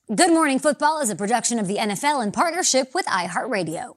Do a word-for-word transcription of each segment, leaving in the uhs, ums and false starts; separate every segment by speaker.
Speaker 1: Good Morning Football is a production of the N F L in partnership with iHeartRadio.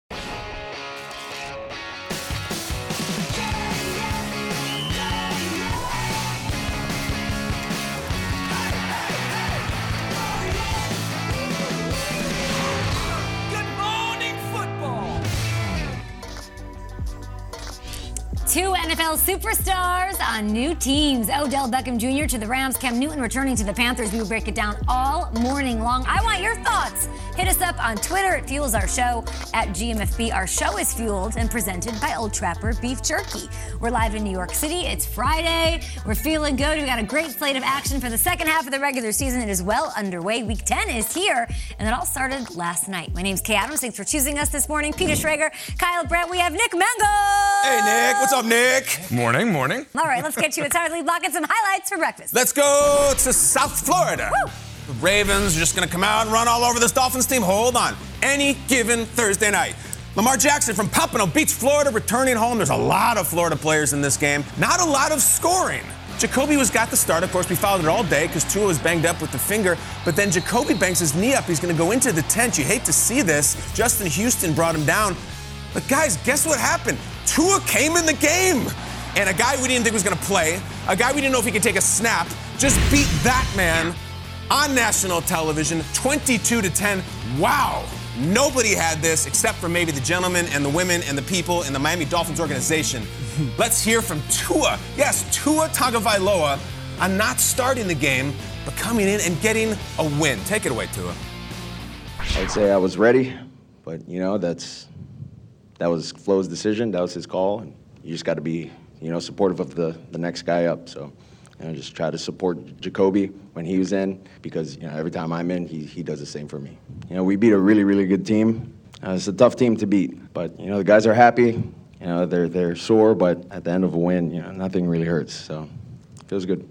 Speaker 1: Two N F L superstars on new teams. Odell Beckham Junior to the Rams, Cam Newton returning to the Panthers. We will break it down all morning long. I want your thoughts. Hit us up on Twitter. It fuels our show at G M F B. Our show is fueled and presented by Old Trapper Beef Jerky. We're live in New York City. It's Friday. We're feeling good. We've got a great slate of action for the second half of the regular season. It is well underway. Week ten is here, and it all started last night. My name's Kay Adams. Thanks for choosing us this morning. Peter Schrager, Kyle Brandt. We have Nick Mango.
Speaker 2: Hey, Nick. What's up, Nick?
Speaker 3: Morning, morning.
Speaker 1: All right, let's get to it. Time to lead block and some highlights for breakfast.
Speaker 2: Let's go to South Florida.
Speaker 1: Woo.
Speaker 2: The Ravens are just going to come out and run all over this Dolphins team. Hold on. Any given Thursday night. Lamar Jackson from Pompano Beach, Florida, returning home. There's a lot of Florida players in this game. Not a lot of scoring. Jacoby was got the start. Of course, we followed it all day because Tua was banged up with the finger. But then Jacoby bangs his knee up. He's going to go into the tent. You hate to see this. Justin Houston brought him down. But guys, guess what happened? Tua came in the game. And a guy we didn't think was going to play, a guy we didn't know if he could take a snap, just beat that man on national television, twenty-two to ten. Wow. Nobody had this except for maybe the gentlemen and the women and the people in the Miami Dolphins organization. Let's hear from Tua. Yes, Tua Tagovailoa on not starting the game, but coming in and getting a win. Take it away, Tua.
Speaker 4: I'd say I was ready, but, you know, that's that was Flo's decision. That was his call. And you just got to be, you know, supportive of the, the next guy up. So, you know, just try to support Jacoby when he was in because, you know, every time I'm in, he, he does the same for me. You know, we beat a really, really good team. Uh, it's a tough team to beat. But, you know, the guys are happy. You know, they're, they're sore, but at the end of a win, you know, nothing really hurts. So, it feels good.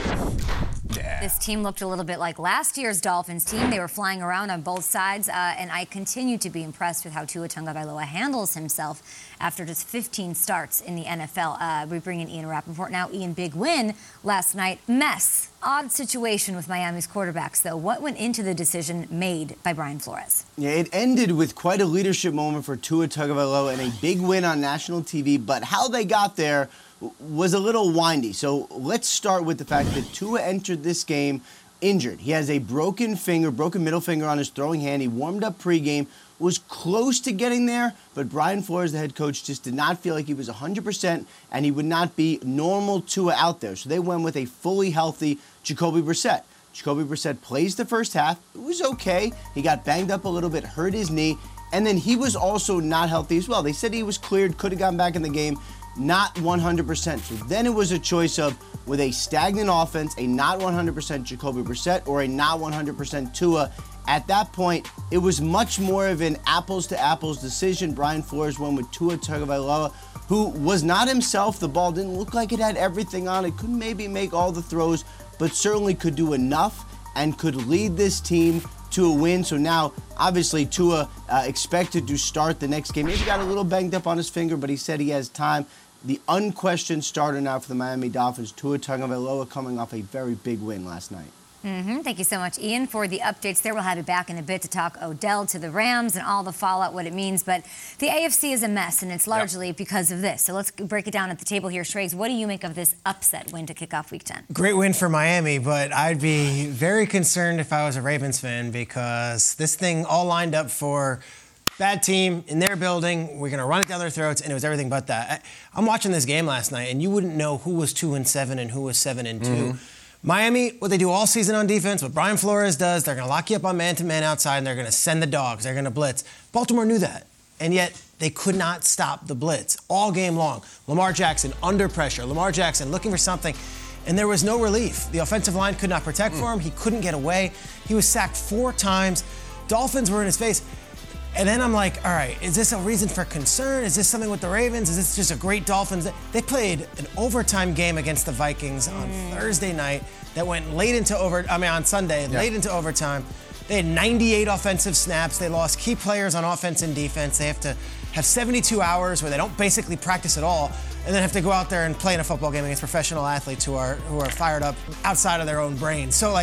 Speaker 1: This team looked a little bit like last year's Dolphins team. They were flying around on both sides, uh, and I continue to be impressed with how Tua Tagovailoa handles himself after just fifteen starts in the N F L. Uh, we bring in Ian Rappaport now. Ian, big win last night. Mess. Odd situation with Miami's quarterbacks, though. What went into the decision made by Brian Flores?
Speaker 5: Yeah, it ended with quite a leadership moment for Tua Tagovailoa and a big win on national T V, but how they got there was a little windy. So let's start with the fact that Tua entered this game injured. He has a broken finger, broken middle finger on his throwing hand. He warmed up pregame, was close to getting there, but Brian Flores, the head coach, just did not feel like he was one hundred percent and he would not be normal Tua out there. So they went with a fully healthy Jacoby Brissett. Jacoby Brissett plays the first half. It was okay. He got banged up a little bit, hurt his knee, and then he was also not healthy as well. They said he was cleared, could have gotten back in the game. Not one hundred percent. So then it was a choice of, with a stagnant offense, a not one hundred percent Jacoby Brissett or a not one hundred percent Tua. At that point, it was much more of an apples-to-apples decision. Brian Flores went with Tua Tagovailoa, who was not himself. The ball didn't look like it had everything on it. Couldn't maybe make all the throws, but certainly could do enough and could lead this team to a win. So now, obviously, Tua uh, expected to start the next game. Maybe got a little banged up on his finger, but he said he has time. The unquestioned starter now for the Miami Dolphins, Tua Tagovailoa, coming off a very big win last night.
Speaker 1: Mm-hmm. Thank you so much, Ian, for the updates there. We'll have you back in a bit to talk Odell to the Rams and all the fallout, what it means. But the A F C is a mess, and it's largely yep. because of this. So let's break it down at the table here. Schrags, what do you make of this upset win to kick off Week ten?
Speaker 6: Great win for Miami, but I'd be very concerned if I was a Ravens fan because this thing all lined up for bad team in their building. We're going to run it down their throats, and it was everything but that. I, I'm watching this game last night, and you wouldn't know who was two and seven and who was seven and two. Mm-hmm. Miami, what they do all season on defense, what Brian Flores does, they're going to lock you up on man-to-man outside, and they're going to send the dogs. They're going to blitz. Baltimore knew that, and yet they could not stop the blitz all game long. Lamar Jackson under pressure. Lamar Jackson looking for something, and there was no relief. The offensive line could not protect mm. for him. He couldn't get away. He was sacked four times. Dolphins were in his face. And then I'm like, all right, is this a reason for concern? Is this something with the Ravens? Is this just a great Dolphins? They played an overtime game against the Vikings on mm. Thursday night that went late into over. I mean, on Sunday, yeah. late into overtime. They had ninety-eight offensive snaps. They lost key players on offense and defense. They have to have seventy-two hours where they don't basically practice at all, and then have to go out there and play in a football game against professional athletes who are who are fired up outside of their own brains. So, like,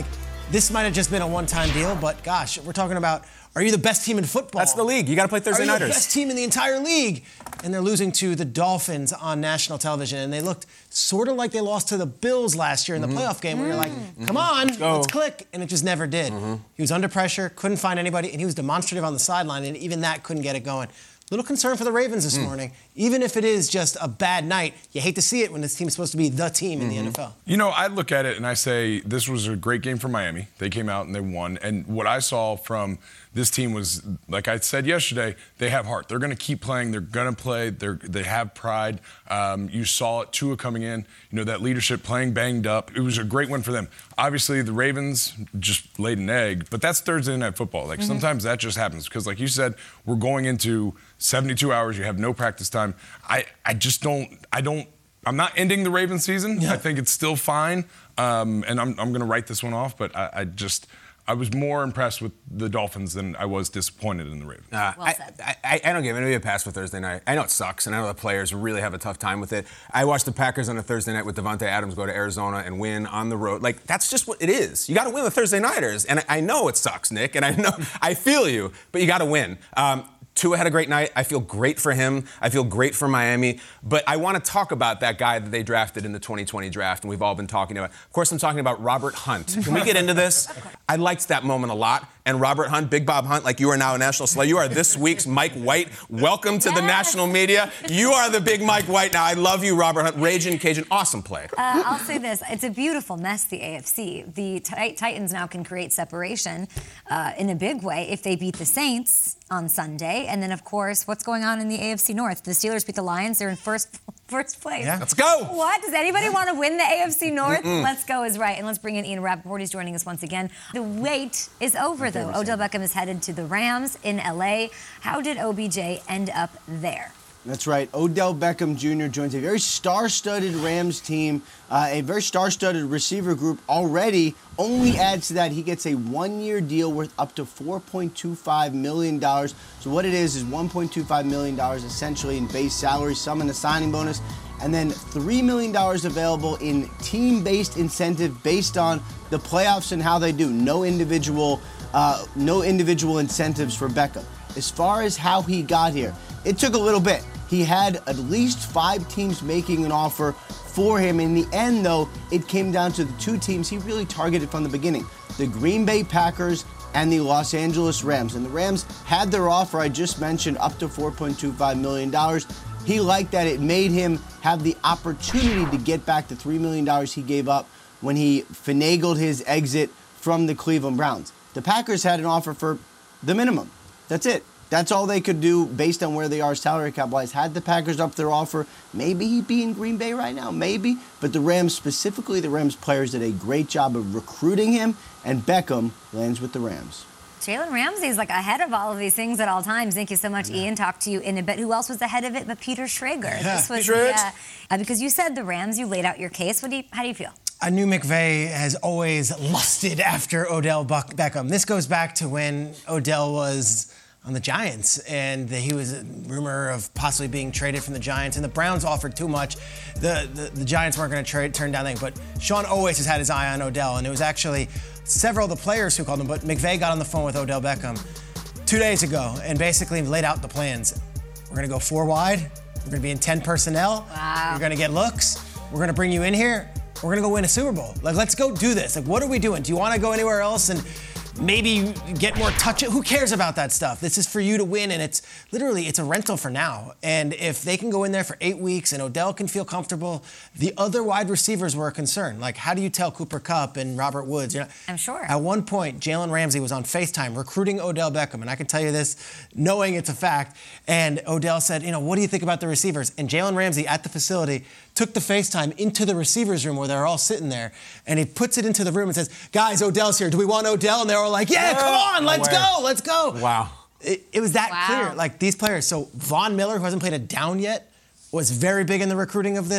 Speaker 6: this might have just been a one-time deal, but gosh, we're talking about, are you the best team in football?
Speaker 2: That's the league. You got to play Thursday
Speaker 6: Are you
Speaker 2: nighters.
Speaker 6: the best team in the entire league? And they're losing to the Dolphins on national television, and they looked sort of like they lost to the Bills last year in the mm-hmm. playoff game, where you're like, come on, let's, let's click, and it just never did. Mm-hmm. He was under pressure, couldn't find anybody, and he was demonstrative on the sideline, and even that couldn't get it going. Little concern for the Ravens this mm. morning. Even if it is just a bad night, you hate to see it when this team is supposed to be the team in mm-hmm. the N F L.
Speaker 3: You know, I look at it and I say this was a great game for Miami. They came out and they won. And what I saw from this team was, like I said yesterday, they have heart. They're going to keep playing. They're going to play. They're, they have pride. Um, you saw it, Tua coming in, you know, that leadership, playing banged up. It was a great win for them. Obviously, the Ravens just laid an egg, but that's Thursday Night Football. Like, mm-hmm. sometimes that just happens because, like you said, we're going into seventy-two hours. You have no practice time. I, I just don't, I don't, I'm not ending the Ravens season. Yeah. I think it's still fine. Um, and I'm, I'm going to write this one off, but I, I just, I was more impressed with the Dolphins than I was disappointed in the Ravens.
Speaker 2: Uh, well said. I, I, I don't give anybody a pass for Thursday night. I know it sucks, and I know the players really have a tough time with it. I watched the Packers on a Thursday night with Devontae Adams go to Arizona and win on the road. Like, that's just what it is. You got to win the Thursday nighters, and I, I know it sucks, Nick, and I know I feel you, but you got to win. Um, Tua had a great night. I feel great for him. I feel great for Miami. But I want to talk about that guy that they drafted in the twenty twenty draft, and we've all been talking about. Of course, I'm talking about Robert Hunt. Can we get into this? I liked that moment a lot. And Robert Hunt, Big Bob Hunt, like you are now a national celebrity. You are this week's Mike White. Welcome to yes. the national media. You are the big Mike White now. I love you, Robert Hunt. Raging Cajun, awesome play.
Speaker 1: Uh, I'll say this. It's a beautiful mess, the A F C. The t- Titans now can create separation uh, in a big way if they beat the Saints on Sunday. And then, of course, what's going on in the A F C North? The Steelers beat the Lions. They're in first first place.
Speaker 2: Yeah. Let's go.
Speaker 1: What? Does anybody want to win the A F C North? Mm-mm. Let's go is right. And let's bring in Ian Rappaport. He's joining us once again. The wait is over, though. Odell Beckham is headed to the Rams in L A. How did O B J end up there?
Speaker 5: That's right. Odell Beckham Junior joins a very star-studded Rams team, uh, a very star-studded receiver group already. Only adds to that, he gets a one-year deal worth up to four point two five million dollars. So what it is is one point two five million dollars essentially in base salary, some in the signing bonus, and then three million dollars available in team-based incentive based on the playoffs and how they do. No individual, uh, no individual incentives for Beckham. As far as how he got here, it took a little bit. He had at least five teams making an offer for him. In the end, though, it came down to the two teams he really targeted from the beginning, the Green Bay Packers and the Los Angeles Rams. And the Rams had their offer, I just mentioned, up to four point two five million dollars. He liked that. It made him have the opportunity to get back the three million dollars he gave up when he finagled his exit from the Cleveland Browns. The Packers had an offer for the minimum. That's it. That's all they could do based on where they are salary cap-wise. Had the Packers up their offer, maybe he'd be in Green Bay right now, maybe. But the Rams, specifically the Rams players, did a great job of recruiting him, and Beckham lands with the Rams.
Speaker 1: Jalen Ramsey is like ahead of all of these things at all times. Thank you so much, yeah. Ian. Talk to you in a bit. Who else was ahead of it but Peter Schrager?
Speaker 2: Yeah.
Speaker 1: This was,
Speaker 2: Peter
Speaker 1: yeah, uh, because you said the Rams, you laid out your case. What do you, how do you feel?
Speaker 6: I knew McVay has always lusted after Odell Beckham. This goes back to when Odell was on the Giants, and he was a rumor of possibly being traded from the Giants, and the Browns offered too much. The the, the Giants weren't going to trade turn down things, but Sean always has had his eye on Odell, and it was actually several of the players who called him, but McVay got on the phone with Odell Beckham two days ago and basically laid out the plans. We're going to go four wide. We're going to be in ten personnel.
Speaker 1: Wow.
Speaker 6: You're going to get looks. We're going to bring you in here. We're going to go win a Super Bowl. Like, let's go do this. Like, what are we doing? Do you want to go anywhere else and maybe get more touch? Who cares about that stuff? This is for you to win, and it's literally, it's a rental for now. And if they can go in there for eight weeks and Odell can feel comfortable, the other wide receivers were a concern. Like, how do you tell Cooper Kupp and Robert Woods? You know,
Speaker 1: I'm sure.
Speaker 6: At one point, Jalen Ramsey was on FaceTime recruiting Odell Beckham, and I can tell you this, knowing it's a fact. And Odell said, you know, what do you think about the receivers? And Jalen Ramsey at the facility took the FaceTime into the receivers room where they're all sitting there, and he puts it into the room and says, guys, Odell's here. Do we want Odell? And they were like, yeah, come on, let's go, let's go.
Speaker 2: Wow.
Speaker 6: It, it was that
Speaker 1: wow.
Speaker 6: clear. Like, these players. So Von Miller, who hasn't played a down yet, was very big in the recruiting of this.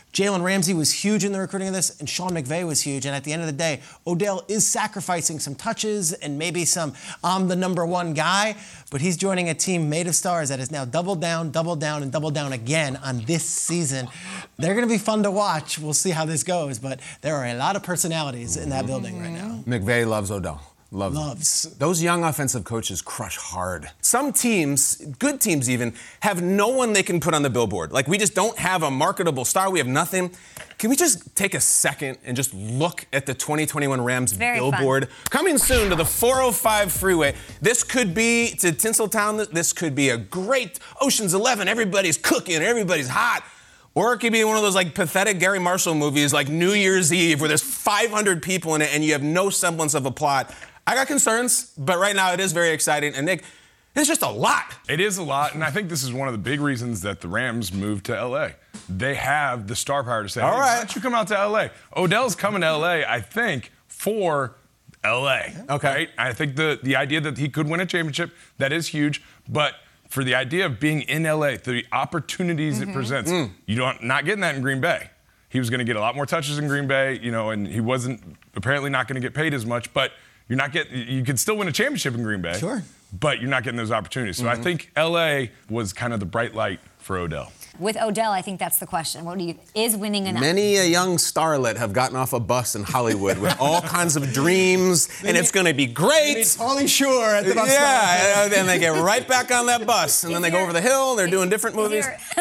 Speaker 6: Jalen Ramsey was huge in the recruiting of this, and Sean McVay was huge. And at the end of the day, Odell is sacrificing some touches and maybe some I'm the number one guy, but he's joining a team made of stars that has now doubled down, doubled down, and doubled down again on this season. They're going to be fun to watch. We'll see how this goes, but there are a lot of personalities in that building right now.
Speaker 2: McVay loves Odell. Loves.
Speaker 6: Loves.
Speaker 2: Those young offensive coaches crush hard. Some teams, good teams even, have no one they can put on the billboard. Like, we just don't have a marketable star. We have nothing. Can we just take a second and just look at the twenty twenty-one Rams
Speaker 1: Very
Speaker 2: billboard?
Speaker 1: fun.
Speaker 2: Coming soon to the four oh five freeway. This could be, to Tinseltown, this could be a great Ocean's Eleven. Everybody's cooking, everybody's hot. Or it could be one of those like pathetic Gary Marshall movies like New Year's Eve where there's five hundred people in it and you have no semblance of a plot. I got concerns, but right now it is very exciting. And Nick, it's just a lot.
Speaker 3: It is a lot, and I think this is one of the big reasons that the Rams moved to L A. They have the star power to say,
Speaker 2: All
Speaker 3: hey,
Speaker 2: right.
Speaker 3: why don't you come out to L A? Odell's coming to L A, I think, for L A.
Speaker 2: Okay.
Speaker 3: Right? I think the, the idea that he could win a championship, that is huge, but for the idea of being in L A, the opportunities
Speaker 1: Mm-hmm.
Speaker 3: it presents,
Speaker 2: Mm.
Speaker 3: you don't not getting that in Green Bay. He was going to get a lot more touches in Green Bay, you know, and he wasn't apparently not going to get paid as much, but you're not getting, you could still win a championship in Green Bay.
Speaker 6: Sure.
Speaker 3: But you're not getting those opportunities. So
Speaker 2: Mm-hmm.
Speaker 3: I think L A was kind of the bright light for Odell.
Speaker 1: With Odell, I think that's the question. What do you is winning enough?
Speaker 2: Many a young starlet have gotten off a bus in Hollywood with all kinds of dreams, and it's going to be great.
Speaker 6: Pauly Shore at the bus stop.
Speaker 2: Yeah, and then they get right back on that bus, and then they go over the hill. They're doing different movies.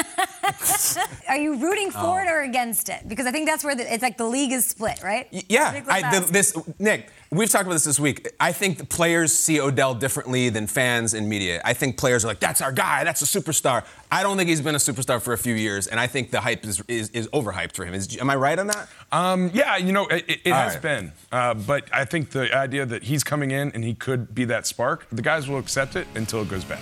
Speaker 1: Are you rooting
Speaker 2: Oh.
Speaker 1: for it or against it? Because I think that's where the, it's like the league is split, right?
Speaker 2: Y- Yeah,
Speaker 1: Nicholas
Speaker 2: I, the,
Speaker 1: asked.
Speaker 2: this Nick. We've talked about this this week. I think the players see Odell differently than fans and media. I think players are like, "That's our guy. That's a superstar." I don't think he's been a superstar for a few years, and I think the hype is is, is overhyped for him. Is, am I right on that?
Speaker 3: Um, yeah, you know, it, it
Speaker 2: All
Speaker 3: has
Speaker 2: right.
Speaker 3: been. Uh, but I think the idea that he's coming in and he could be that spark, the guys will accept it until it goes bad.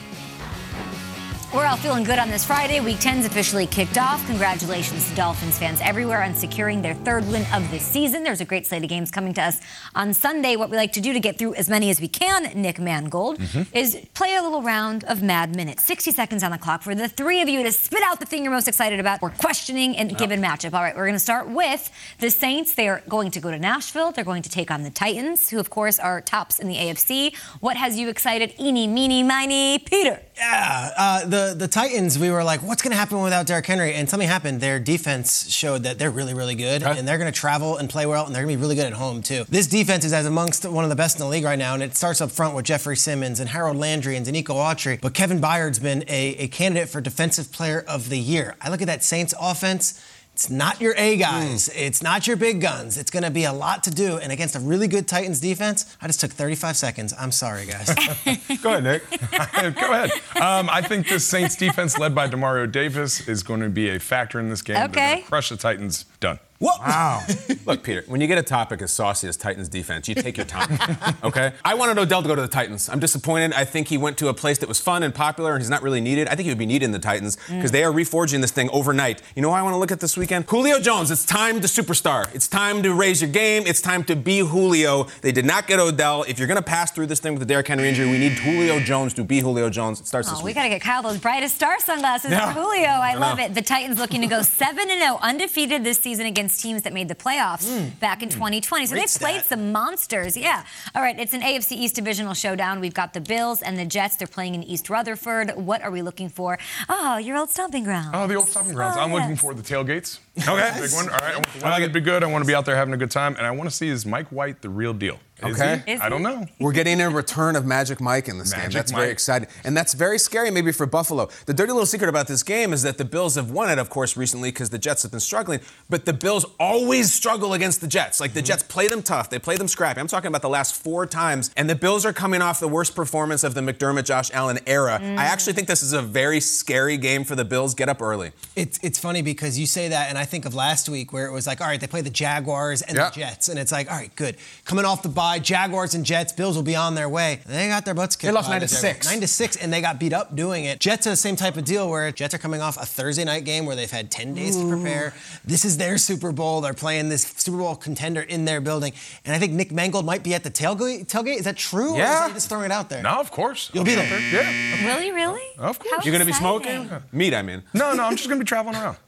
Speaker 1: We're all feeling good on this Friday. Week ten's officially kicked off. Congratulations to Dolphins fans everywhere on securing their third win of the season. There's a great slate of games coming to us on Sunday. What we like to do to get through as many as we can, Nick Mangold,
Speaker 3: Mm-hmm.
Speaker 1: is play a little round of Mad Minutes. sixty seconds on the clock for the three of you to spit out the thing you're most excited about or questioning in a given matchup. All right, we're going to start with the Saints. They are going to go to Nashville. They're going to take on the Titans, who, of course, are tops in the A F C. What has you excited? Eeny, meeny, miny, Peter.
Speaker 6: Yeah, uh, the, the Titans, we were like, what's going to happen without Derrick Henry? And something happened. Their defense showed that they're really, really good,
Speaker 2: Okay.
Speaker 6: and they're going to travel and play well, and they're going to be really good at home, too. This defense is as amongst one of the best in the league right now, and it starts up front with Jeffrey Simmons and Harold Landry and Danico Autry. But Kevin Byard's been a, a candidate for Defensive Player of the Year. I look at that Saints offense. It's not your A guys.
Speaker 2: Mm.
Speaker 6: It's not your big guns. It's going to be a lot to do. And against a really good Titans defense, I just took thirty-five seconds. I'm sorry, guys.
Speaker 2: Go ahead, Nick.
Speaker 3: Go ahead. Um, I think this Saints defense led by Demario Davis is going to be a factor in this game. They're
Speaker 1: Okay.
Speaker 3: going to crush the Titans. Done.
Speaker 2: What? Wow. Look, Peter, when you get a topic as saucy as Titans defense, you take your time, okay? I wanted Odell to go to the Titans. I'm disappointed. I think he went to a place that was fun and popular, and he's not really needed. I think he would be needed in the Titans because they are reforging this thing overnight. You know who I want to look at this weekend? Julio Jones. It's time to superstar. It's time to raise your game. It's time to be Julio. They did not get Odell. If you're going to pass through this thing with the Derrick Henry injury, we need Julio Jones to be Julio Jones. It starts
Speaker 1: Oh,
Speaker 2: this
Speaker 1: we
Speaker 2: week.
Speaker 1: got to get Kyle those brightest star sunglasses
Speaker 2: Yeah.
Speaker 1: for Julio. I,
Speaker 2: I
Speaker 1: love
Speaker 2: know.
Speaker 1: it. The Titans looking to go seven and oh, undefeated this season against teams that made the playoffs back in twenty twenty. So
Speaker 6: Great
Speaker 1: they've played
Speaker 6: stat.
Speaker 1: some monsters. Yeah. All right, it's an A F C East divisional showdown. We've got the Bills and the Jets. They're playing in East Rutherford. What are we looking for? Oh, your old stomping ground.
Speaker 3: Oh, the old stopping grounds.
Speaker 1: Oh,
Speaker 3: I'm looking
Speaker 1: yes.
Speaker 3: for the tailgates.
Speaker 2: Okay.
Speaker 3: Big one. All right. I want the weather to be good. I want to be out there having a good time. And I want to see, is Mike White the real deal? Is
Speaker 2: Okay.
Speaker 3: he?
Speaker 1: Is
Speaker 3: I don't
Speaker 1: he?
Speaker 3: know.
Speaker 2: We're getting a return of Magic Mike in this game.
Speaker 3: Magic
Speaker 2: That's very
Speaker 3: Mike.
Speaker 2: exciting. And that's very scary maybe for Buffalo. The dirty little secret about this game is that the Bills have won it, of course, recently because the Jets have been struggling. But the Bills always struggle against the Jets. Like, the Jets play them tough. They play them scrappy. I'm talking about the last four times. And the Bills are coming off the worst performance of the McDermott, Josh Allen era. I actually think this is a very scary game for the Bills. Get up early.
Speaker 6: It's it's funny because you say that, and I think of last week where it was like, all right, they play the Jaguars and
Speaker 2: Yeah.
Speaker 6: the Jets, and it's like, all right, good. Coming off the bye, Jaguars and Jets, Bills will be on their way. They got their butts kicked.
Speaker 2: They lost
Speaker 6: by
Speaker 2: nine
Speaker 6: the
Speaker 2: to
Speaker 6: Jaguars.
Speaker 2: six.
Speaker 6: Nine to six, and they got beat up doing it. Jets are the same type of deal where Jets are coming off a Thursday night game where they've had ten days to prepare. This is their Super Bowl. They're playing this Super Bowl contender in their building, and I think Nick Mangold might be at the tailgate. Tailgate is that true? Or
Speaker 2: Yeah.
Speaker 6: is he just throwing it out there?
Speaker 3: No, of course.
Speaker 6: You'll be there.
Speaker 3: Yeah.
Speaker 1: Really, really?
Speaker 3: Of course.
Speaker 1: How
Speaker 2: You're going to be
Speaker 1: exciting.
Speaker 2: smoking? Meat, I mean.
Speaker 3: No, no, I'm just going to be traveling around.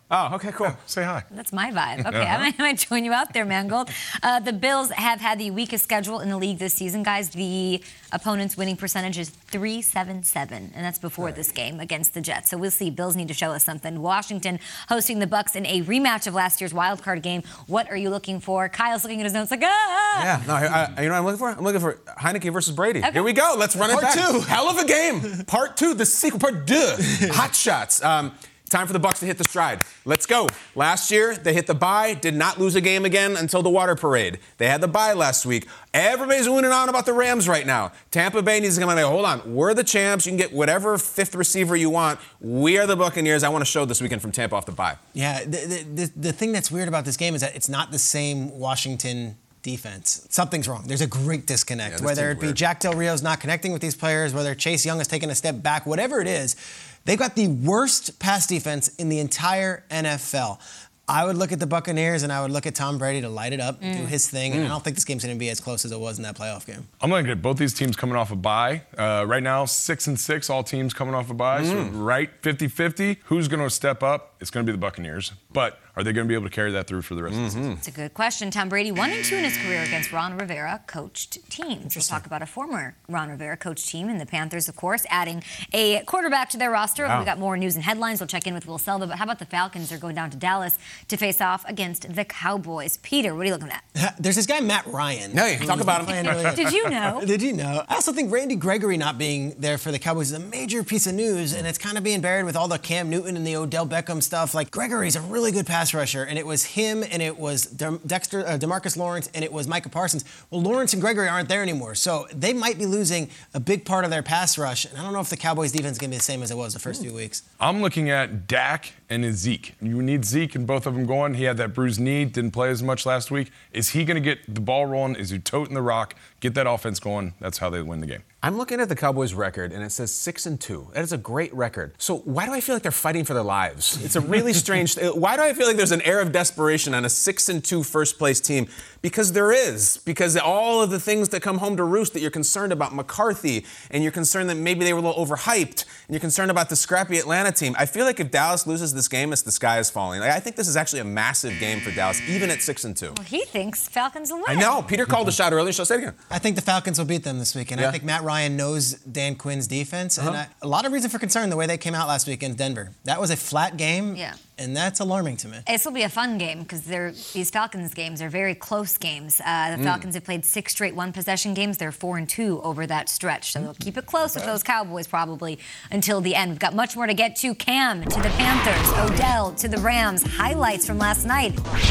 Speaker 2: Oh, okay, cool.
Speaker 3: Yeah, say hi.
Speaker 1: That's my vibe. Okay, I, might, I might join you out there, Mangold. Uh, the Bills have had the weakest schedule in the league this season, guys. The opponent's winning percentage is three seven seven, and that's before right. this game against the Jets. So we'll see. Bills need to show us something. Washington hosting the Bucs in a rematch of last year's wild card game. What are you looking for? Kyle's looking at his notes like, ah!
Speaker 2: Yeah, no, I, you know what I'm looking for? I'm looking for Heineke versus Brady.
Speaker 1: Okay.
Speaker 2: Here we go. Let's run
Speaker 5: Part
Speaker 2: it back.
Speaker 5: two.
Speaker 2: Hell of a game. Part two, the sequel, part deux. Hot shots. Um, Time for the Bucs to hit the stride. Let's go. Last year, they hit the bye, did not lose a game again until the water parade. They had the bye last week. Everybody's winning on about the Rams right now. Tampa Bay needs to come out and say, hold on, we're the champs. You can get whatever fifth receiver you want. We are the Buccaneers. I want to show this weekend from Tampa off the bye.
Speaker 6: Yeah, the, the, the thing that's weird about this game is that it's not the same Washington defense. Something's wrong. There's a great disconnect.
Speaker 2: Yeah,
Speaker 6: whether it be
Speaker 2: weird.
Speaker 6: Jack Del Rio's not connecting with these players, whether Chase Young has taken a step back, whatever it is, they've got the worst pass defense in the entire N F L. I would look at the Buccaneers and I would look at Tom Brady to light it up, mm. do his thing, mm. and I don't think this game's going to be as close as it was in that playoff game.
Speaker 3: I'm looking at both these teams coming off a bye. Uh, right now, six and six, all teams coming off a bye. Mm. So right, fifty-fifty. Who's going to step up? It's going to be the Buccaneers. But are they going to be able to carry that through for the rest mm-hmm. of the season?
Speaker 1: It's a good question. Tom Brady, one and two in his career against Ron Rivera coached teams. We'll talk about a former Ron Rivera coached team, and the Panthers, of course, adding a quarterback to their roster. Wow. We've got more news and headlines. We'll check in with Will Selva. But how about the Falcons? They're going down to Dallas to face off against the Cowboys. Peter, what are you looking at?
Speaker 6: There's this guy, Matt Ryan.
Speaker 2: Hey, talk about him.
Speaker 6: Really
Speaker 1: Did you know?
Speaker 6: Did you know? I also think Randy Gregory not being there for the Cowboys is a major piece of news, and it's kind of being buried with all the Cam Newton and the Odell Beckham stuff. Like, Gregory's a really good pass rusher, and it was him, and it was De- Dexter, uh, DeMarcus Lawrence, and it was Micah Parsons. Well, Lawrence and Gregory aren't there anymore, so they might be losing a big part of their pass rush, and I don't know if the Cowboys' defense is going to be the same as it was the first few weeks.
Speaker 3: I'm looking at Dak and Zeke. You need Zeke and both of them going. He had that bruised knee, didn't play as much last week. Is he going to get the ball rolling? Is he toting the rock? Get that offense going. That's how they win the game.
Speaker 2: I'm looking at the Cowboys' record, and it says six and two. That is a great record. So why do I feel like they're fighting for their lives? It's a really strange. Why do I feel like there's an air of desperation on a six and two first place team? Because there is. Because all of the things that come home to roost that you're concerned about, McCarthy, and you're concerned that maybe they were a little overhyped, and you're concerned about the scrappy Atlanta team. I feel like if Dallas loses this game, it's the sky is falling. Like, I think this is actually a massive game for Dallas, even at six and two.
Speaker 1: Well, he thinks Falcons will win.
Speaker 2: I know. Peter called a shot earlier, so say it again.
Speaker 6: I think the Falcons will beat them this weekend.
Speaker 2: Yeah.
Speaker 6: I think Matt Ryan knows Dan Quinn's defense, uh-huh. and I, a lot of reason for concern the way they came out last week against Denver. That was a flat game,
Speaker 1: yeah.
Speaker 6: and that's alarming to me.
Speaker 1: This will be a fun game because these Falcons games are very close games. Uh, the Falcons mm. have played six straight one-possession games. They're four and two over that stretch, so they'll keep it close with those Cowboys probably until the end. We've got much more to get to. Cam to the Panthers, Odell to the Rams. Highlights from last night.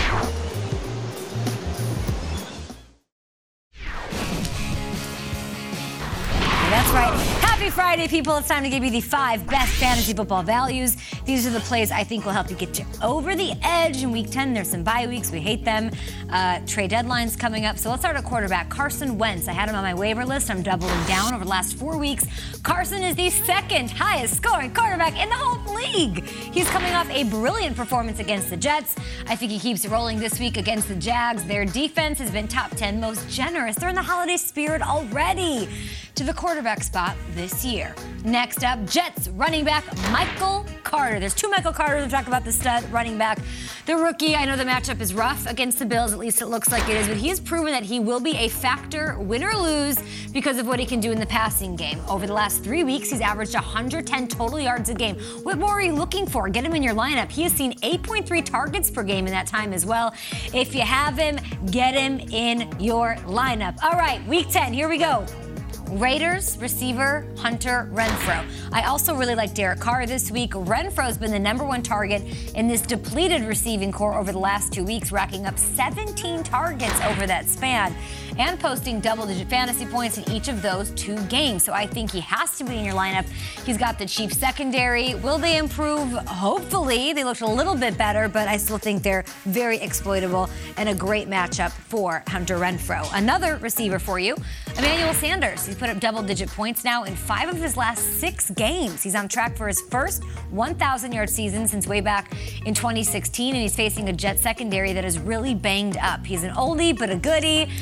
Speaker 1: That's right. Happy Friday, people. It's time to give you the five best fantasy football values. These are the plays I think will help you get you over the edge in week ten. There's some bye weeks. We hate them. Uh, trade deadlines coming up. So let's start at quarterback. Carson Wentz. I had him on my waiver list. I'm doubling down over the last four weeks. Carson is the second highest scoring quarterback in the whole league. He's coming off a brilliant performance against the Jets. I think he keeps rolling this week against the Jags. Their defense has been top ten most generous. They're in the holiday spirit already. To the quarterback spot this year. Next up, Jets running back Michael Carter. There's two Michael Carters. We'll talk about the stud running back. The rookie, I know the matchup is rough against the Bills, at least it looks like it is, but he has proven that he will be a factor, win or lose, because of what he can do in the passing game. Over the last three weeks, he's averaged one hundred ten total yards a game. What more are you looking for? Get him in your lineup. He has seen eight point three targets per game in that time as well. If you have him, get him in your lineup. All right, week ten, here we go. Raiders receiver Hunter Renfrow. I also really like Derek Carr this week. Renfro's been the number one target in this depleted receiving core over the last two weeks, racking up seventeen targets over that span and posting double-digit fantasy points in each of those two games. So I think he has to be in your lineup. He's got the Chiefs secondary. Will they improve? Hopefully. They looked a little bit better, but I still think they're very exploitable and a great matchup for Hunter Renfrow. Another receiver for you, Emmanuel Sanders. He's put up double-digit points now in five of his last six games. He's on track for his first one thousand yard season since way back in twenty sixteen, and he's facing a Jet secondary that is really banged up. He's an oldie but a goodie, and he's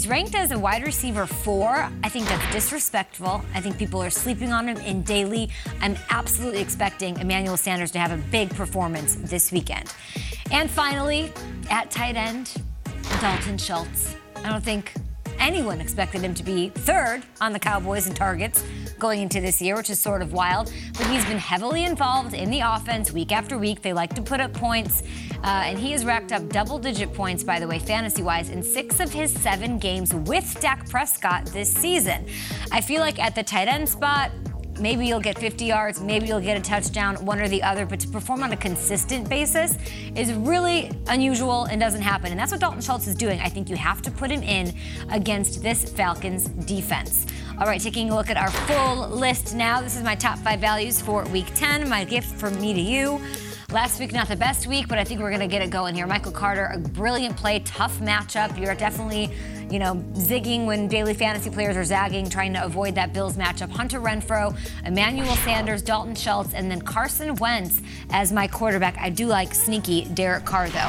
Speaker 1: He's ranked as a wide receiver four. I think that's disrespectful. I think people are sleeping on him in daily. I'm absolutely expecting Emmanuel Sanders to have a big performance this weekend. And finally, at tight end, Dalton Schultz. I don't think anyone expected him to be third on the Cowboys in targets going into this year, which is sort of wild. But he's been heavily involved in the offense week after week. They like to put up points. Uh, and he has racked up double-digit points, by the way, fantasy-wise, in six of his seven games with Dak Prescott this season. I feel like at the tight end spot, maybe you'll get fifty yards, maybe you'll get a touchdown, one or the other, but to perform on a consistent basis is really unusual and doesn't happen. And that's what Dalton Schultz is doing. I think you have to put him in against this Falcons defense. All right, taking a look at our full list now. This is my top five values for week ten, my gift from me to you. Last week, not the best week, but I think we're going to get it going here. Michael Carter, a brilliant play, tough matchup. You're definitely, you know, zigging when daily fantasy players are zagging, trying to avoid that Bills matchup. Hunter Renfrow, Emmanuel Sanders, Dalton Schultz, and then Carson Wentz as my quarterback. I do like sneaky Derek Carr, though.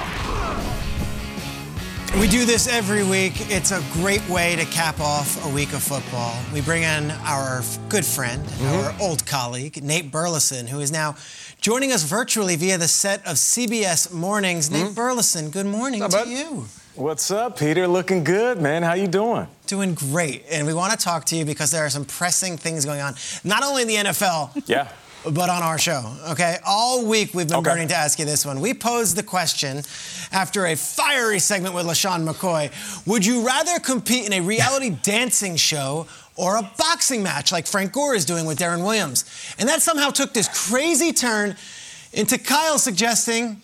Speaker 6: We do this every week. It's a great way to cap off a week of football. We bring in our good friend, mm-hmm. our old colleague, Nate Burleson, who is now joining us virtually via the set of C B S Mornings. Mm-hmm. Nate Burleson, good morning
Speaker 7: What's
Speaker 6: to
Speaker 7: up,
Speaker 6: you.
Speaker 7: What's up, Peter? Looking good, man. How you doing?
Speaker 6: Doing great. And we want to talk to you because there are some pressing things going on, not only in the N F L,
Speaker 7: yeah,
Speaker 6: but on our show, okay? All week we've been
Speaker 7: okay.
Speaker 6: burning to ask you this one. We posed the question after a fiery segment with LaShawn McCoy. Would you rather compete in a reality dancing show or a boxing match like Frank Gore is doing with Darren Williams? And that somehow took this crazy turn into Kyle suggesting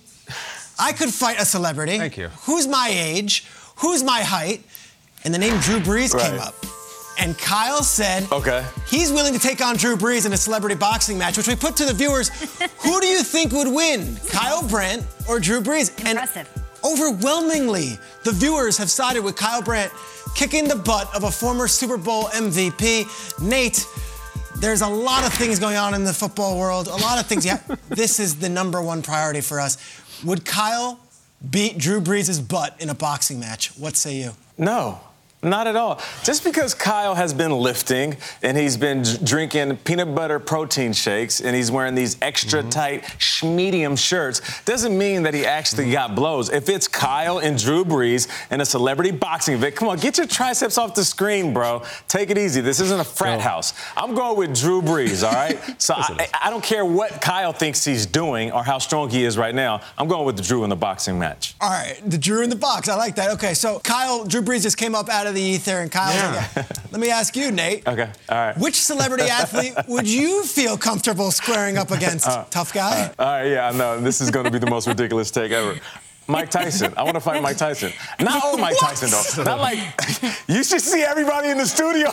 Speaker 6: I could fight a celebrity.
Speaker 7: Thank you.
Speaker 6: Who's my age? Who's my height? And the name Drew Brees
Speaker 7: right.
Speaker 6: came up. And Kyle said
Speaker 7: okay.
Speaker 6: he's willing to take on Drew Brees in a celebrity boxing match, which we put to the viewers. Who do you think would win, Kyle Brandt or Drew Brees?
Speaker 1: Impressive.
Speaker 6: And overwhelmingly, the viewers have sided with Kyle Brandt kicking the butt of a former Super Bowl M V P. Nate, there's a lot of things going on in the football world, a lot of things. Yeah, this is the number one priority for us. Would Kyle beat Drew Brees' butt in a boxing match? What say you?
Speaker 7: No. Not at all. Just because Kyle has been lifting and he's been d- drinking peanut butter protein shakes and he's wearing these extra mm-hmm. tight schmedium shirts doesn't mean that he actually mm-hmm. got blows. If it's Kyle and Drew Brees in a celebrity boxing event, come on, get your triceps off the screen, bro. Take it easy. This isn't a frat no. house. I'm going with Drew Brees, all right? So I, I don't care what Kyle thinks he's doing or how strong he is right now. I'm going with the Drew in the boxing match.
Speaker 6: All right, the Drew in the box. I like that. Okay, so Kyle, Drew Brees just came up out of the ether, and Kyle, yeah. like, let me ask you, Nate.
Speaker 7: Okay, all right.
Speaker 6: Which celebrity athlete would you feel comfortable squaring up against? Uh, Tough guy?
Speaker 7: Uh, all right, yeah, I know. This is going to be the most ridiculous take ever. Mike Tyson. I want to fight Mike Tyson. Not old Mike Tyson, though. Not like, you should see everybody in the studio.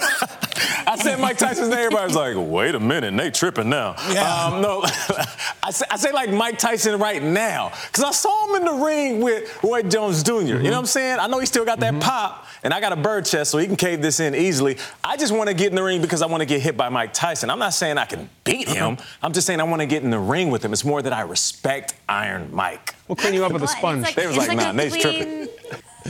Speaker 7: I said Mike Tyson's name, everybody was like, wait a minute, Nate tripping now.
Speaker 6: Yeah.
Speaker 7: Um, no, I, say, I say like Mike Tyson right now, because I saw him in the ring with Roy Jones Junior Mm-hmm. You know what I'm saying? I know he still got that mm-hmm. pop, and I got a bird chest, so he can cave this in easily. I just want to get in the ring because I want to get hit by Mike Tyson. I'm not saying I can beat him. Uh-huh. I'm just saying I want to get in the ring with him. It's more that I respect Iron Mike.
Speaker 8: We'll clean you up with a sponge.
Speaker 1: Like,
Speaker 7: they was like,
Speaker 1: like
Speaker 7: nah, Nate's
Speaker 1: clean...
Speaker 7: tripping.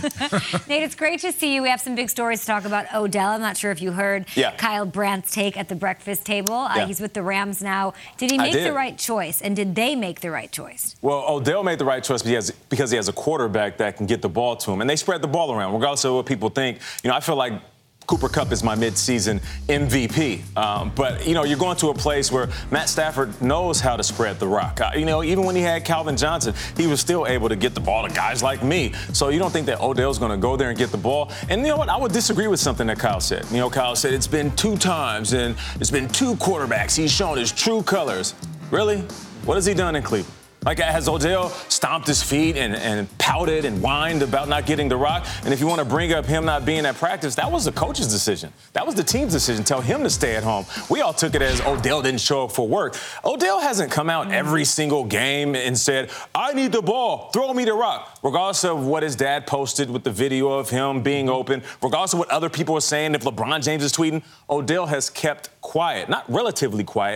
Speaker 1: Nate, it's great to see you. We have some big stories to talk about Odell. I'm not sure if you heard
Speaker 7: yeah.
Speaker 1: Kyle Brandt's take at the breakfast table. Uh,
Speaker 7: yeah.
Speaker 1: He's with the Rams now. Did he make
Speaker 7: did.
Speaker 1: the right choice? And did they make the right choice?
Speaker 7: Well, Odell made the right choice because he, has, because he has a quarterback that can get the ball to him. And they spread the ball around, regardless of what people think. You know, I feel like Cooper Kupp is my midseason M V P. Um, but, you know, you're going to a place where Matt Stafford knows how to spread the rock. Uh, you know, even when he had Calvin Johnson, he was still able to get the ball to guys like me. So you don't think that Odell's going to go there and get the ball. And you know what? I would disagree with something that Kyle said. You know, Kyle said it's been two times and it's been two quarterbacks. He's shown his true colors. Really? What has he done in Cleveland? Like, has Odell stomped his feet and, and pouted and whined about not getting the rock? And if you want to bring up him not being at practice, that was the coach's decision. That was the team's decision. Tell him to stay at home. We all took it as Odell didn't show up for work. Odell hasn't come out every single game and said, I need the ball. Throw me the rock. Regardless of what his dad posted with the video of him being open, regardless of what other people are saying, if LeBron James is tweeting, Odell has kept quiet. Not relatively quiet.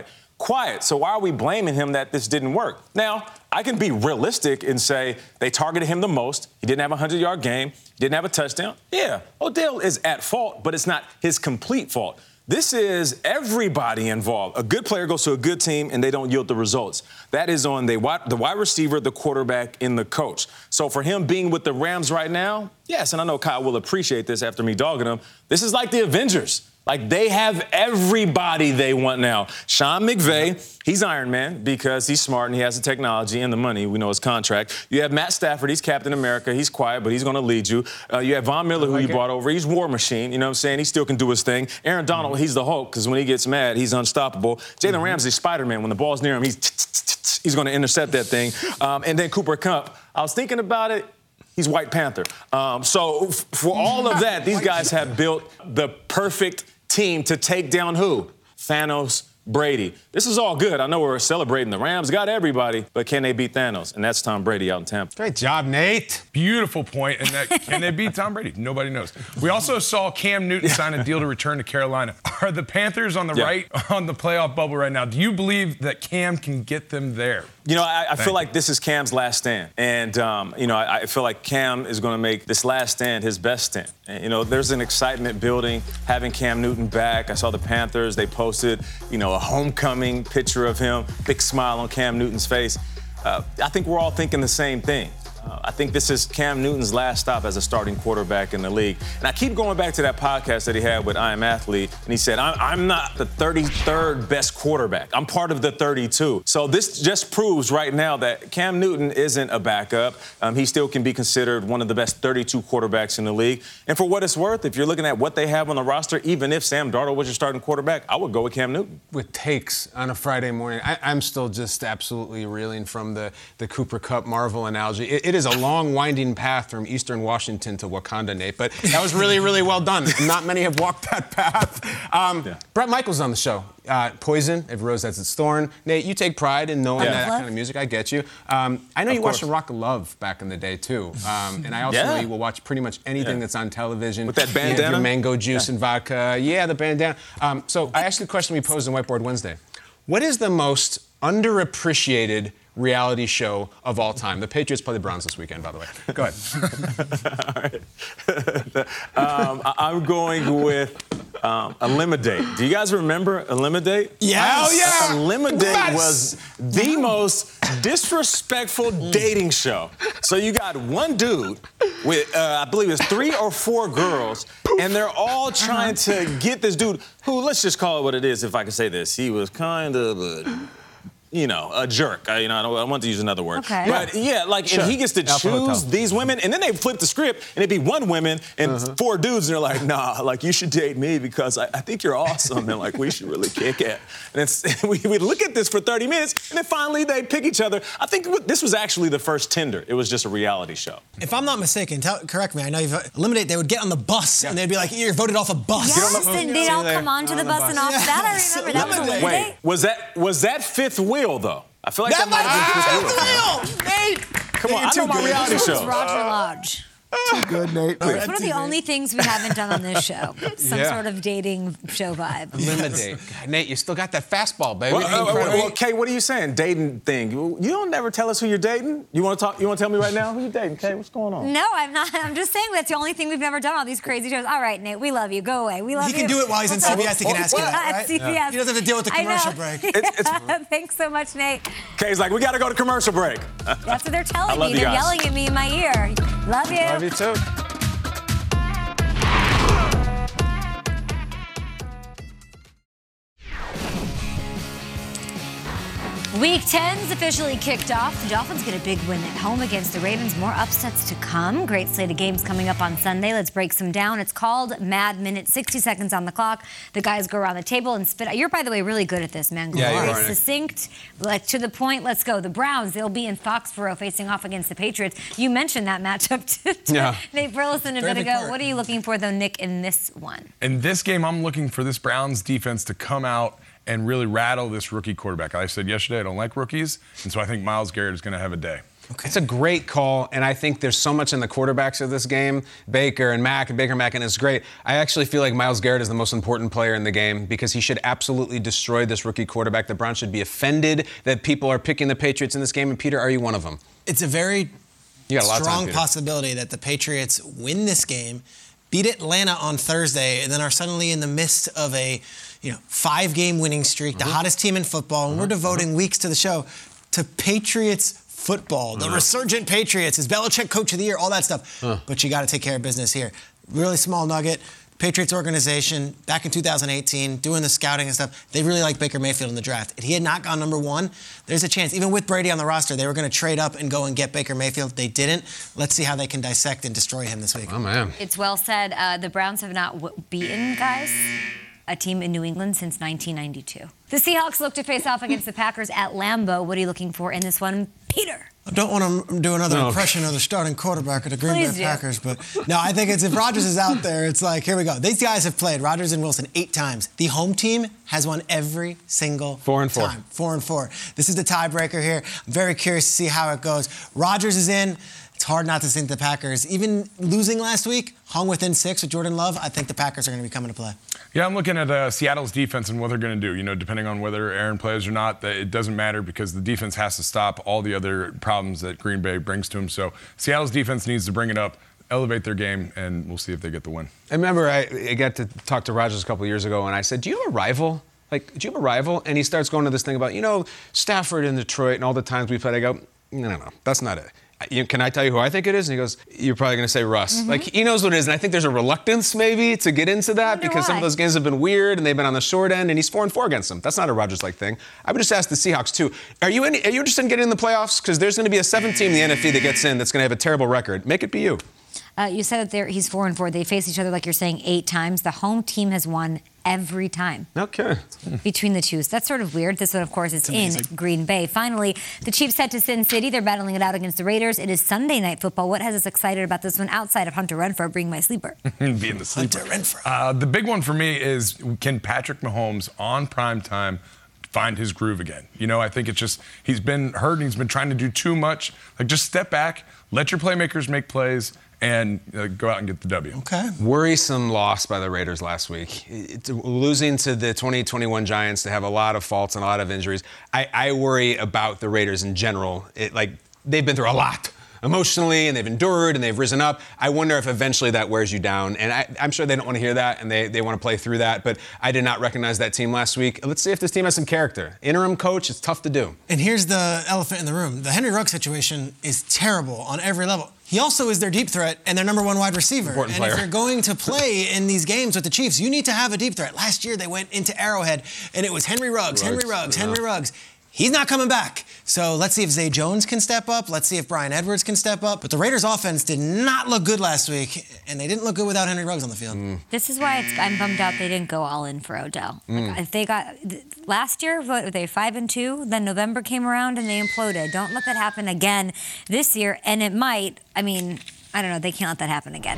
Speaker 7: quiet. So why are we blaming him that this didn't work? Now, I can be realistic and say they targeted him the most. He didn't have a hundred-yard game. Didn't have a touchdown. Yeah, Odell is at fault, but it's not his complete fault. This is everybody involved. A good player goes to a good team, and they don't yield the results. That is on the wide, the wide receiver, the quarterback, and the coach. So for him being with the Rams right now, yes, and I know Kyle will appreciate this after me dogging him, this is like the Avengers. Like, they have everybody they want now. Sean McVay, he's Iron Man because he's smart and he has the technology and the money. We know his contract. You have Matt Stafford. He's Captain America. He's quiet, but he's going to lead you. Uh, you have Von Miller, who like you it. brought over. He's War Machine. You know what I'm saying? He still can do his thing. Aaron Donald, mm-hmm. he's the Hulk because when he gets mad, he's unstoppable. Jalen mm-hmm. Ramsey, Spider-Man. When the ball's near him, he's he's going to intercept that thing. Um, and then Cooper Kupp. I was thinking about it. He's White Panther. Um, so f- for all of that, these guys have built the perfect team to take down who? Thanos, Brady. This is all good. I know we're celebrating the Rams, got everybody, but can they beat Thanos? And that's Tom Brady out in Tampa.
Speaker 8: Great job, Nate.
Speaker 3: Beautiful point. And that can they beat Tom Brady? Nobody knows. We also saw Cam Newton sign a deal to return to Carolina. Are the Panthers on the yeah. right on the playoff bubble right now? Do you believe that Cam can get them there?
Speaker 7: You know, I, I feel like this is Cam's last stand. And, um, you know, I, I feel like Cam is going to make this last stand his best stand. And, you know, there's an excitement building having Cam Newton back. I saw the Panthers. They posted, you know, a homecoming picture of him, big smile on Cam Newton's face. Uh, I think we're all thinking the same thing. Uh, I think this is Cam Newton's last stop as a starting quarterback in the league. And I keep going back to that podcast that he had with I Am Athlete, and he said, I'm, I'm not the thirty-third best quarterback. I'm part of the thirty-two. So this just proves right now that Cam Newton isn't a backup. Um, he still can be considered one of the best thirty-two quarterbacks in the league. And for what it's worth, if you're looking at what they have on the roster, even if Sam Darnold was your starting quarterback, I would go with Cam Newton.
Speaker 8: With takes on a Friday morning, I, I'm still just absolutely reeling from the, the Cooper Kupp Marvel analogy. It, it is a long, winding path from Eastern Washington to Wakanda, Nate, but that was really, really well done. Not many have walked that path. Um, yeah. Bret Michaels on the show. Uh, Poison, If Rose Has Its Thorn. Nate, you take pride in knowing yeah. that kind of music. I get you. Um, I know of you course. watched Rock of Love back in the day, too. Um, and I also yeah. will watch pretty much anything yeah. that's on television.
Speaker 7: With that bandana?
Speaker 8: You your mango juice yeah. and vodka. Yeah, the bandana. Um, so I asked you the question we posed on Whiteboard Wednesday. What is the most underappreciated reality show of all time? The Patriots play the Browns this weekend, by the way. Go ahead.
Speaker 7: All right. um, I'm going with um, Eliminate. Do you guys remember Eliminate?
Speaker 8: Yes.
Speaker 7: Oh, yeah. Eliminate yes. was the most disrespectful dating show. So you got one dude with, uh, I believe it's three or four girls, and they're all trying to get this dude who, let's just call it what it is, if I can say this. He was kind of a... you know, a jerk. I, you know, I, don't, I want to use another word.
Speaker 1: Okay.
Speaker 7: But, yeah, like, sure. and he gets to Alpha choose Hotel. These women, and then they flip the script, and it'd be one woman and uh-huh. four dudes, and they're like, nah, like, you should date me because I, I think you're awesome, and, like, we should really kick it. And, it's, and we, we look at this for thirty minutes, and then finally they pick each other. I think this was actually the first Tinder. It was just a reality show.
Speaker 6: If I'm not mistaken, tell, correct me, I know you've Eliminate, they would get on the bus, yeah. and they'd be like, you're voted off a bus.
Speaker 1: Yes, and they'd all come onto the bus and off. That I remember. That was Eliminate.
Speaker 7: Wait, was that, was that Fifth Wheel, though? I feel like that, that might
Speaker 6: have been Fifth Wheel. Nate,
Speaker 7: come on, I know my reality show.
Speaker 1: Roger Lodge.
Speaker 5: Too good, Nate.
Speaker 1: It's one of the only things we haven't done on this show. Some yeah. sort of dating show vibe.
Speaker 8: Eliminate. God, Nate, you still got that fastball, baby.
Speaker 7: Well, uh, well, Kay, what are you saying? Dating thing. You don't never tell us who you're dating. You want to talk? You want to tell me right now who you're dating? Kay, what's going on?
Speaker 1: No, I'm not. I'm just saying that's the only thing we've never done on these crazy shows. All right, Nate, we love you. Go away. We love
Speaker 6: he
Speaker 1: you.
Speaker 6: He can do it while he's in C B S. He can ask you that, right?
Speaker 1: C B S. Yeah.
Speaker 6: He doesn't have to deal with the commercial break.
Speaker 7: It's, it's...
Speaker 1: Thanks so much, Nate.
Speaker 7: Kay's like, we got to go to commercial break.
Speaker 1: That's what they're telling me. They're
Speaker 7: guys.
Speaker 1: yelling at me in my ear. Love you.
Speaker 8: Love you too.
Speaker 1: Week ten's officially kicked off. The Dolphins get a big win at home against the Ravens. More upsets to come. Great slate of games coming up on Sunday. Let's break some down. It's called Mad Minute. sixty seconds on the clock. The guys go around the table and spit. You're, by the way, really good at this, man.
Speaker 8: Yeah, you are.
Speaker 1: Succinct, like to the point. Let's go. The Browns, they'll be in Foxborough facing off against the Patriots. You mentioned that matchup to, to
Speaker 8: yeah.
Speaker 1: Nate Burleson a bit ago. Part. What are you looking for, though, Nick, in this one?
Speaker 3: In this game, I'm looking for this Browns defense to come out and really rattle this rookie quarterback. I said yesterday I don't like rookies, and so I think Myles Garrett is going to have a day.
Speaker 8: Okay. It's a great call, and I think there's so much in the quarterbacks of this game, Baker and Mack and Baker Mack, and it's great. I actually feel like Myles Garrett is the most important player in the game because he should absolutely destroy this rookie quarterback. The Browns should be offended that people are picking the Patriots in this game, and Peter, are you one of them?
Speaker 6: It's a very
Speaker 8: you got a lot
Speaker 6: strong
Speaker 8: of time,
Speaker 6: possibility that the Patriots win this game, beat Atlanta on Thursday, and then are suddenly in the midst of a you know five-game winning streak, mm-hmm. the hottest team in football, and mm-hmm. we're devoting mm-hmm. weeks to the show to Patriots football, the resurgent Patriots, is Belichick Coach of the Year, all that stuff. Huh. But you got to take care of business here. Really small nugget. Patriots organization, back in two thousand eighteen, doing the scouting and stuff, they really like Baker Mayfield in the draft. If he had not gone number one, there's a chance, even with Brady on the roster, they were going to trade up and go and get Baker Mayfield. They didn't. Let's see how they can dissect and destroy him this week.
Speaker 8: Oh, man.
Speaker 1: It's well said. Uh, the Browns have not w- beaten, guys, a team in New England since nineteen ninety-two. The Seahawks look to face off against the Packers at Lambeau. What are you looking for in this one, Peter?
Speaker 6: I don't want to do another
Speaker 8: no.
Speaker 6: impression of the starting quarterback of the Green
Speaker 1: Please
Speaker 6: Bay
Speaker 1: do.
Speaker 6: Packers, but no, I think it's if Rodgers is out there, it's like, here we go. These guys have played, Rodgers and Wilson, eight times. The home team has won every single
Speaker 8: four and four.
Speaker 6: time. Four and four. This is the tiebreaker here. I'm very curious to see how it goes. Rodgers is in. It's hard not to think the Packers, even losing last week, hung within six with Jordan Love. I think the Packers are going to be coming to play.
Speaker 3: Yeah, I'm looking at uh, Seattle's defense and what they're going to do. You know, depending on whether Aaron plays or not, it doesn't matter because the defense has to stop all the other problems that Green Bay brings to them. So Seattle's defense needs to bring it up, elevate their game, and we'll see if they get the win.
Speaker 8: I remember I, I got to talk to Rodgers a couple of years ago, and I said, do you have a rival? Like, do you have a rival? And he starts going to this thing about, you know, Stafford and Detroit and all the times we played. I go, no, no, no, that's not it. You, can I tell you who I think it is? And he goes, you're probably going to say Russ. Mm-hmm. Like, he knows what it is. And I think there's a reluctance maybe to get into that because why. Some of those games have been weird and they've been on the short end and he's four and four against them. That's not a Rodgers-like thing. I would just ask the Seahawks, too. Are you, any, are you interested in getting in the playoffs? Because there's going to be a seventh team in the N F L that gets in that's going to have a terrible record. Make it be you.
Speaker 1: Uh, you said that he's four and four. They face each other, like you're saying, eight times. The home team has won every time.
Speaker 8: Okay.
Speaker 1: Between the two. So that's sort of weird. This one, of course, is in Green Bay. Finally, the Chiefs head to Sin City. They're battling it out against the Raiders. It is Sunday Night Football. What has us excited about this one outside of Hunter Renfrow being my sleeper?
Speaker 3: Being the sleeper.
Speaker 6: Hunter Renfrow.
Speaker 3: Uh, the big one for me is, can Patrick Mahomes on prime time find his groove again? You know, I think it's just, he's been hurt and he's been trying to do too much. Like, just step back, let your playmakers make plays, and uh, go out and get the W.
Speaker 6: Okay.
Speaker 8: Worrisome loss by the Raiders last week. It, losing to the twenty twenty-one Giants, to have a lot of faults and a lot of injuries. I, I worry about the Raiders in general. It, like, they've been through a lot emotionally, and they've endured, and they've risen up. I wonder if eventually that wears you down. And I, I'm sure they don't want to hear that, and they, they want to play through that. But I did not recognize that team last week. Let's see if this team has some character. Interim coach, it's tough to do.
Speaker 6: And here's the elephant in the room. The Henry Ruggs situation is terrible on every level. He also is their deep threat and their number one wide receiver.
Speaker 8: Important
Speaker 6: and
Speaker 8: player.
Speaker 6: if you're going to play in these games with the Chiefs, you need to have a deep threat. Last year they went into Arrowhead, and it was Henry Ruggs, Ruggs Henry Ruggs, yeah. Henry Ruggs. He's not coming back. So let's see if Zay Jones can step up. Let's see if Bryan Edwards can step up. But the Raiders' offense did not look good last week, and they didn't look good without Henry Ruggs on the field.
Speaker 8: Mm.
Speaker 1: This is why it's, I'm bummed out they didn't go all in for Odell.
Speaker 8: Mm.
Speaker 1: Like, if they got last year, what were they five and two? Then November came around and they imploded. Don't let that happen again this year, and it might. I mean, I don't know. They can't let that happen again.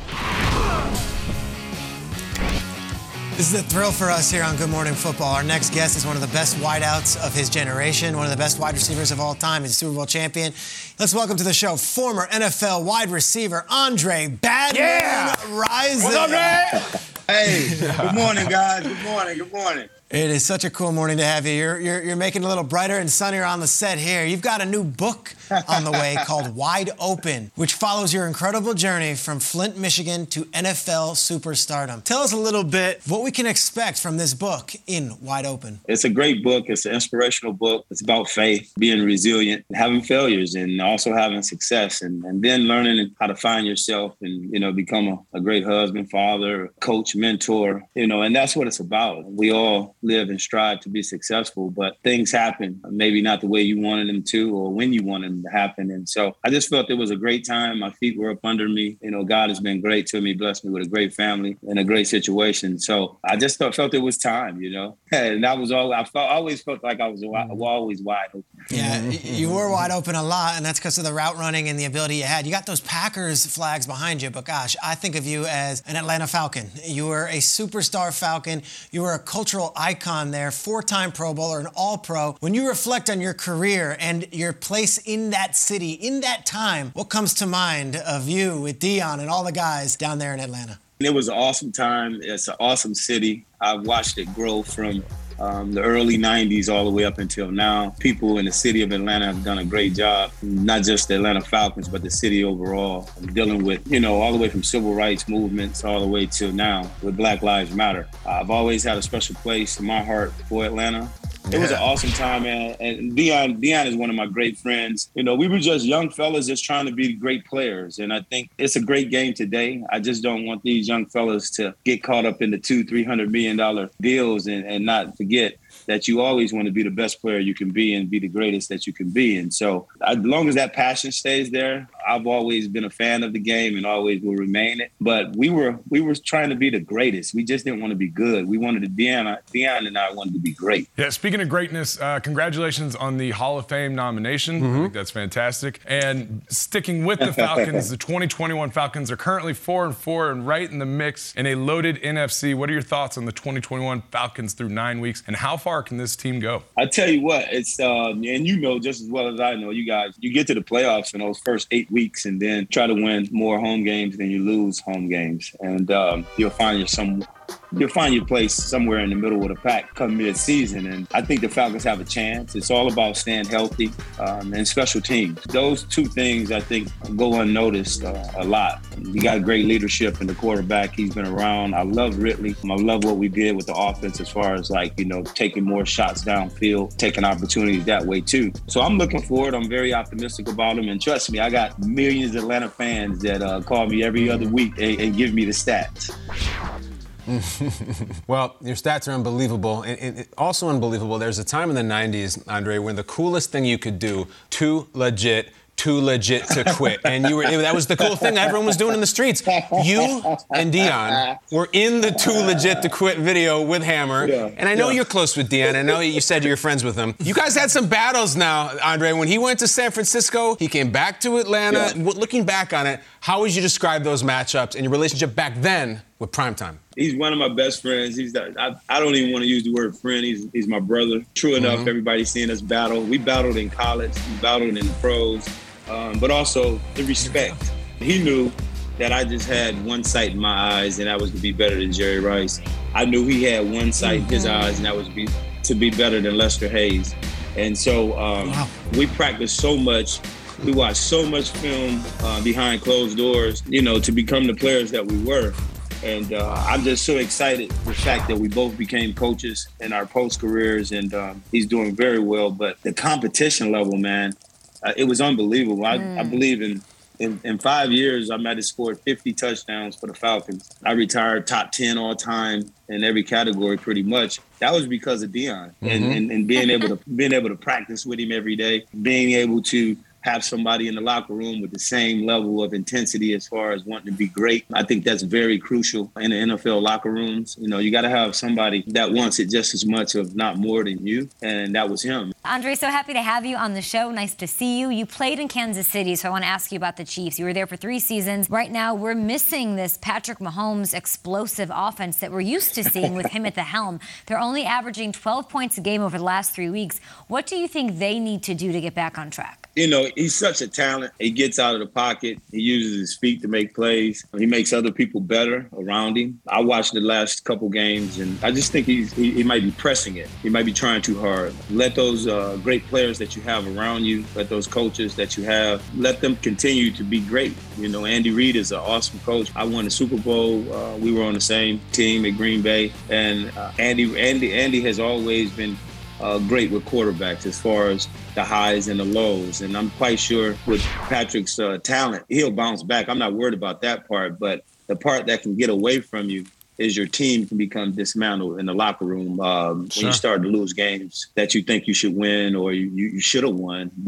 Speaker 6: This is a thrill for us here on Good Morning Football. Our next guest is one of the best wideouts of his generation, one of the best wide receivers of all time. He's a Super Bowl champion. Let's welcome to the show former N F L wide receiver Andre Badman
Speaker 9: yeah.
Speaker 6: Rison.
Speaker 9: What's up, man? Hey, good morning, guys. Good morning. Good morning.
Speaker 6: It is such a cool morning to have you. You're, you're, you're making it a little brighter and sunnier on the set here. You've got a new book on the way called Wide Open, which follows your incredible journey from Flint, Michigan to N F L superstardom. Tell us a little bit what we can expect from this book in Wide Open.
Speaker 9: It's a great book. It's an inspirational book. It's about faith, being resilient, having failures, and also having success, and, and then learning how to find yourself and, you know, become a, a great husband, father, coach, mentor, you know, and that's what it's about. We all live and strive to be successful, but things happen, maybe not the way you wanted them to or when you wanted them to happen. And so I just felt it was a great time. My feet were up under me. You know, God has been great to me, blessed me with a great family and a great situation. So I just felt, felt it was time, you know, and that was all I felt. I always felt like I was always wide open.
Speaker 6: Yeah, you were wide open a lot, and that's because of the route running and the ability you had. You got those Packers flags behind you, but gosh, I think of you as an Atlanta Falcon. You were a superstar Falcon. You were a cultural icon there, four-time Pro Bowler, an All-Pro. When you reflect on your career and your place in that city, in that time, what comes to mind of you with Deion and all the guys down there in Atlanta?
Speaker 9: It was an awesome time. It's an awesome city. I've watched it grow from Um, the early nineties all the way up until now. People in the city of Atlanta have done a great job, not just the Atlanta Falcons, but the city overall, dealing with, you know, all the way from civil rights movements all the way to now with Black Lives Matter. Uh, I've always had a special place in my heart for Atlanta. It was an awesome time, man. And Deion, Deion is one of my great friends. You know, we were just young fellas just trying to be great players. And I think it's a great game today. I just don't want these young fellas to get caught up in the two, three hundred million dollar deals and, and not forget that you always want to be the best player you can be and be the greatest that you can be. And so as long as that passion stays there, I've always been a fan of the game and always will remain it. But we were we were trying to be the greatest. We just didn't want to be good. We wanted to, Deion, Deion and I wanted to be great.
Speaker 3: Yeah, speaking of greatness, uh, congratulations on the Hall of Fame nomination. Mm-hmm. I think that's fantastic. And sticking with the Falcons, the twenty twenty-one Falcons are currently four and four and right in the mix in a loaded N F C. What are your thoughts on the twenty twenty-one Falcons through nine weeks, and how far can this team go?
Speaker 9: I tell you what, it's um, and you know just as well as I know, you guys, you get to the playoffs in those first eight weeks and then try to win more home games than you lose home games, and um, you'll find your some. You'll find your place somewhere in the middle of the pack come mid-season. And I think the Falcons have a chance. It's all about staying healthy um, and special teams. Those two things, I think, go unnoticed uh, a lot. You got great leadership in the quarterback. He's been around. I love Ridley. I love what we did with the offense as far as, like, you know, taking more shots downfield, taking opportunities that way, too. So I'm looking forward. I'm very optimistic about him. And trust me, I got millions of Atlanta fans that uh, call me every other week and, and give me the stats.
Speaker 8: Well, your stats are unbelievable. And, and also unbelievable, there's a time in the nineties, Andre, when the coolest thing you could do, too legit, too legit to quit. And you were that was the cool thing everyone was doing in the streets. You and Deion were in the too legit to quit video with Hammer. Yeah, and I know yeah. you're close with Deion. I know you said you're friends with him. You guys had some battles now, Andre. When he went to San Francisco, he came back to Atlanta. Yeah. Looking back on it, how would you describe those matchups and your relationship back then with Primetime?
Speaker 9: He's one of my best friends. He's the, I, I don't even want to use the word friend. He's, he's my brother. True enough, mm-hmm. everybody's seeing us battle. We battled in college. We battled in the pros. Um, but also the respect. He knew that I just had one sight in my eyes, and that was to be better than Jerry Rice. I knew he had one sight in his eyes, and that was be, to be better than Lester Hayes. And so um, wow. we practiced so much. We watched so much film uh, behind closed doors, you know, to become the players that we were. And uh, I'm just so excited the fact that we both became coaches in our post careers, and um, he's doing very well. But the competition level, man, uh, it was unbelievable. I, mm. I believe in, in in five years, I might have scored fifty touchdowns for the Falcons. I retired top ten all time in every category, pretty much. That was because of Deion mm-hmm. and, and and being able to being able to practice with him every day, being able to have somebody in the locker room with the same level of intensity as far as wanting to be great. I think that's very crucial in the N F L locker rooms. You know, you got to have somebody that wants it just as much, if not more than you, and that was him.
Speaker 1: Andre, so happy to have you on the show. Nice to see you. You played in Kansas City, so I want to ask you about the Chiefs. You were there for three seasons. Right now, we're missing this Patrick Mahomes explosive offense that we're used to seeing with him at the helm. They're only averaging twelve points a game over the last three weeks. What do you think they need to do to get back on track?
Speaker 9: You know, he's such a talent. He gets out of the pocket. He uses his feet to make plays. He makes other people better around him. I watched the last couple games, and I just think he's, he, he might be pressing it. He might be trying too hard. Let those uh, great players that you have around you, let those coaches that you have, let them continue to be great. You know, Andy Reid is an awesome coach. I won the Super Bowl. Uh, we were on the same team at Green Bay, and uh, Andy, Andy, Andy has always been Uh, great with quarterbacks as far as the highs and the lows. And I'm quite sure with Patrick's uh, talent, he'll bounce back. I'm not worried about that part, but the part that can get away from you is your team can become dismantled in the locker room um, sure. when you start to lose games that you think you should win or you, you should have won. But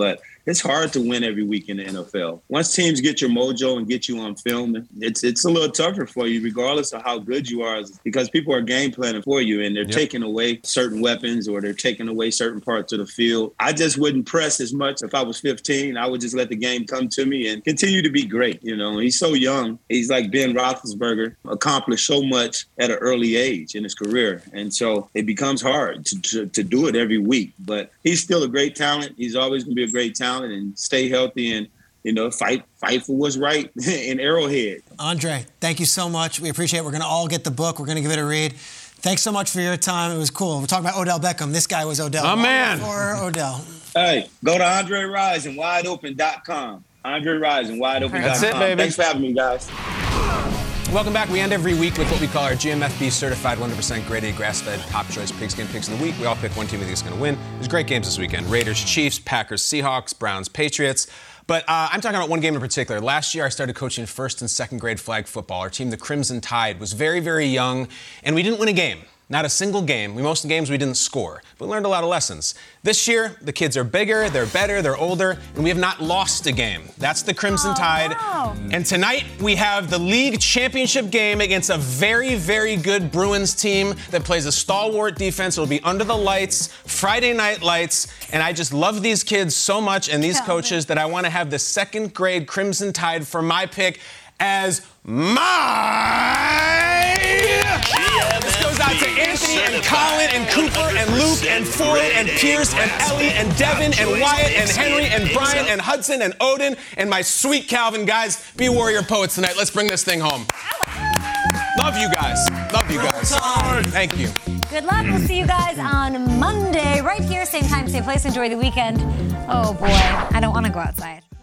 Speaker 9: it's hard to win every week in the N F L. Once teams get your mojo and get you on film, it's it's a little tougher for you, regardless of how good you are, because people are game planning for you, and they're yep. taking away certain weapons or they're taking away certain parts of the field. I just wouldn't press as much. If I was fifteen, I would just let the game come to me and continue to be great. You know, he's so young. He's like Ben Roethlisberger, accomplished so much at an early age in his career, and so it becomes hard to, to, to do it every week. But he's still a great talent. He's always going to be a great talent. And stay healthy and, you know, fight fight for what's right in Arrowhead.
Speaker 6: Andre, thank you so much. We appreciate it. We're going to all get the book. We're going to give it a read. Thanks so much for your time. It was cool. We're talking about Odell Beckham. This guy was Odell.
Speaker 8: Oh, man.
Speaker 6: For Odell.
Speaker 9: Hey, go to Andre Rison, wide open dot com. Andre Rison, wide open dot com.
Speaker 8: That's it, baby.
Speaker 9: Thanks for having me, guys.
Speaker 8: Welcome back. We end every week with what we call our G M F B certified one hundred percent graded grass-fed top choice pigskin picks of the week. We all pick one team we think is going to win. There's great games this weekend. Raiders, Chiefs, Packers, Seahawks, Browns, Patriots. But uh, I'm talking about one game in particular. Last year, I started coaching first and second grade flag football. Our team, the Crimson Tide, was very, very young, and we didn't win a game. Not a single game. We most of the games we didn't score. We learned a lot of lessons. This year, the kids are bigger, they're better, they're older, and we have not lost a game. That's the Crimson
Speaker 1: oh,
Speaker 8: Tide.
Speaker 1: Wow.
Speaker 8: And tonight, we have the league championship game against a very, very good Bruins team that plays a stalwart defense. It'll be under the lights, Friday night lights, and I just love these kids so much and these coaches that I want to have the second grade Crimson Tide for my pick as my... This goes out to Anthony and Colin and Cooper and Luke and Ford and Pierce and Ellie and Devin and Wyatt and Henry and Brian and Hudson and Odin and my sweet Calvin. Guys, be Warrior Poets tonight. Let's bring this thing home. Love you guys. Love you guys. Thank you.
Speaker 1: Good luck. We'll see you guys on Monday right here, same time, same place. Enjoy the weekend. Oh, boy. I don't want to go outside.